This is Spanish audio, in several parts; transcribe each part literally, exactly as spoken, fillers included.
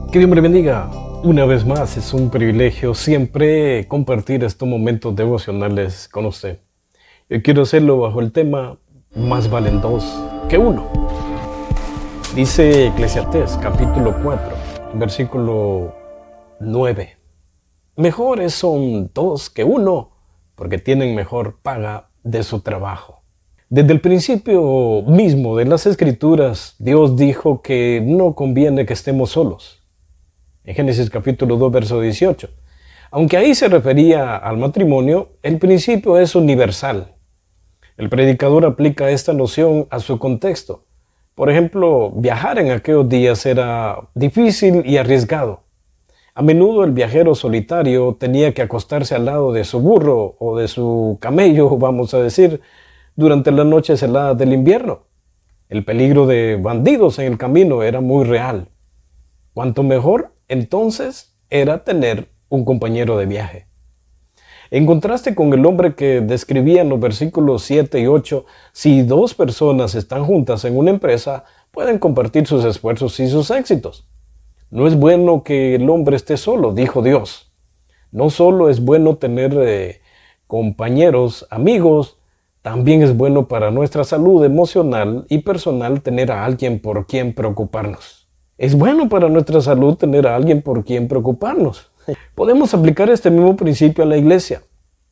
Que Dios me bendiga. Una vez más, es un privilegio siempre compartir estos momentos devocionales con usted. Yo quiero hacerlo bajo el tema Más valen dos que uno. Dice Eclesiastés capítulo cuatro, versículo nueve. Mejores son dos que uno, porque tienen mejor paga de su trabajo. Desde el principio mismo de las Escrituras, Dios dijo que no conviene que estemos solos. En Génesis capítulo dos, verso dieciocho. Aunque ahí se refería al matrimonio, el principio es universal. El predicador aplica esta noción a su contexto. Por ejemplo, viajar en aquellos días era difícil y arriesgado. A menudo el viajero solitario tenía que acostarse al lado de su burro o de su camello, vamos a decir, durante las noches heladas del invierno. El peligro de bandidos en el camino era muy real. Cuanto mejor, entonces, era tener un compañero de viaje. En contraste con el hombre que describía en los versículos siete y ocho, si dos personas están juntas en una empresa, pueden compartir sus esfuerzos y sus éxitos. No es bueno que el hombre esté solo, dijo Dios. No solo es bueno tener eh, compañeros, amigos, también es bueno para nuestra salud emocional y personal tener a alguien por quien preocuparnos. Es bueno para nuestra salud tener a alguien por quien preocuparnos. Podemos aplicar este mismo principio a la iglesia.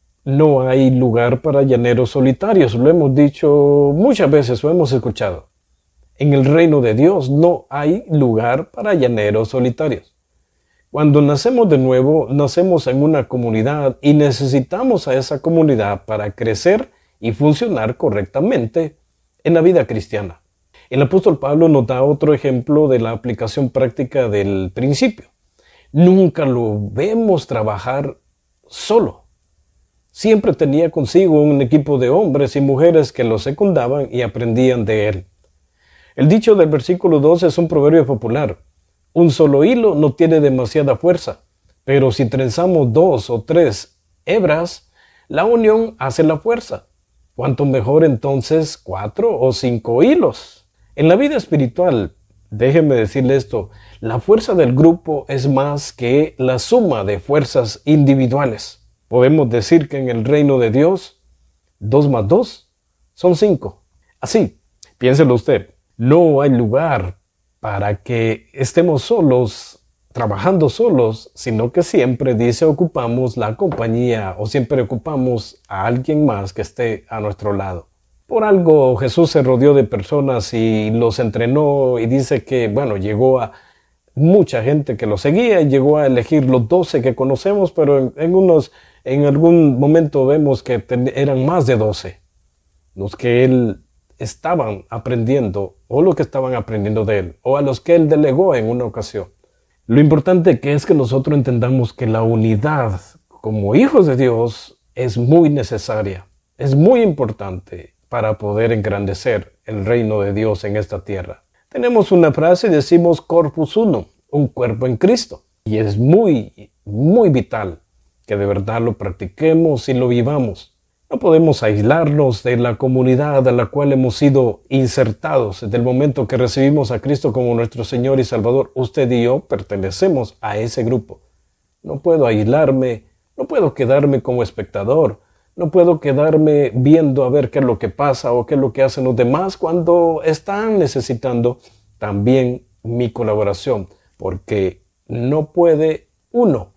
No hay lugar para llaneros solitarios, lo hemos dicho muchas veces, lo hemos escuchado. En el reino de Dios no hay lugar para llaneros solitarios. Cuando nacemos de nuevo, nacemos en una comunidad y necesitamos a esa comunidad para crecer y funcionar correctamente en la vida cristiana. El apóstol Pablo nos da otro ejemplo de la aplicación práctica del principio. Nunca lo vemos trabajar solo. Siempre tenía consigo un equipo de hombres y mujeres que lo secundaban y aprendían de él. El dicho del versículo doce es un proverbio popular. Un solo hilo no tiene demasiada fuerza, pero si trenzamos dos o tres hebras, la unión hace la fuerza. Cuanto mejor entonces cuatro o cinco hilos. En la vida espiritual, déjeme decirle esto, la fuerza del grupo es más que la suma de fuerzas individuales. Podemos decir que en el reino de Dios, dos más dos son cinco. Así, piénselo usted, no hay lugar para que estemos solos, trabajando solos, sino que siempre dice ocupamos la compañía o siempre ocupamos a alguien más que esté a nuestro lado. Por algo Jesús se rodeó de personas y los entrenó y dice que, bueno, llegó a mucha gente que lo seguía y llegó a elegir los doce que conocemos, pero en, en, unos, en algún momento vemos que ten, eran más de doce los que él estaban aprendiendo o los que estaban aprendiendo de él o a los que él delegó en una ocasión. Lo importante que es que nosotros entendamos que la unidad como hijos de Dios es muy necesaria, es muy importante para poder engrandecer el reino de Dios en esta tierra. Tenemos una frase y decimos corpus uno, un cuerpo en Cristo. Y es muy, muy vital que de verdad lo practiquemos y lo vivamos. No podemos aislarnos de la comunidad a la cual hemos sido insertados desde el momento que recibimos a Cristo como nuestro Señor y Salvador. Usted y yo pertenecemos a ese grupo. No puedo aislarme, no puedo quedarme como espectador. No puedo quedarme viendo a ver qué es lo que pasa o qué es lo que hacen los demás cuando están necesitando también mi colaboración. Porque no puede uno,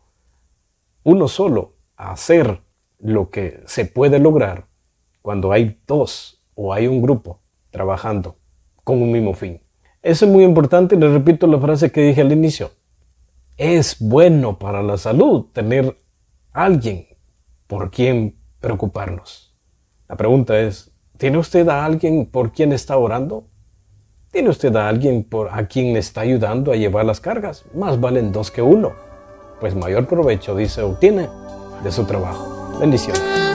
uno solo, hacer lo que se puede lograr cuando hay dos o hay un grupo trabajando con un mismo fin. Eso es muy importante y le repito la frase que dije al inicio. Es bueno para la salud tener alguien por quien preocuparnos. La pregunta es, ¿tiene usted a alguien por quien está orando? ¿Tiene usted a alguien por, a quien le está ayudando a llevar las cargas? Más valen dos que uno, pues mayor provecho, dice, obtiene de su trabajo. Bendiciones.